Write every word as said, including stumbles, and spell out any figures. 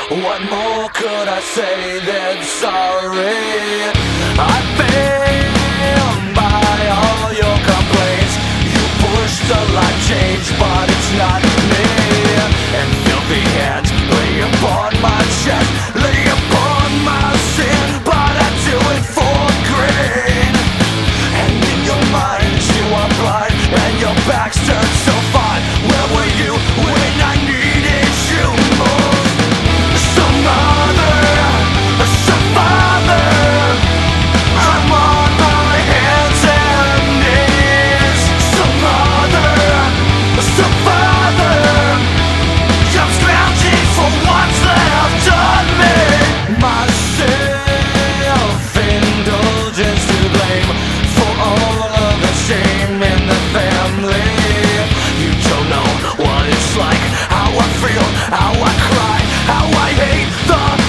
What more could I say than sorry? I fail by all your complaints. You push the life change, but it's not me. And filthy hands lay upon my chest, lay upon my sin, but I do it for grain. And in your mind you are blind, and your back's turned so far. Where were you when I needed you most? Some mother, some father, I'm on my hands and knees. Some mother, some father, I'm scrounging for what's left of me. My self-indulgence to blame for all of the shame in the family. You don't know what it's like, how I feel, how I cry, how I hate the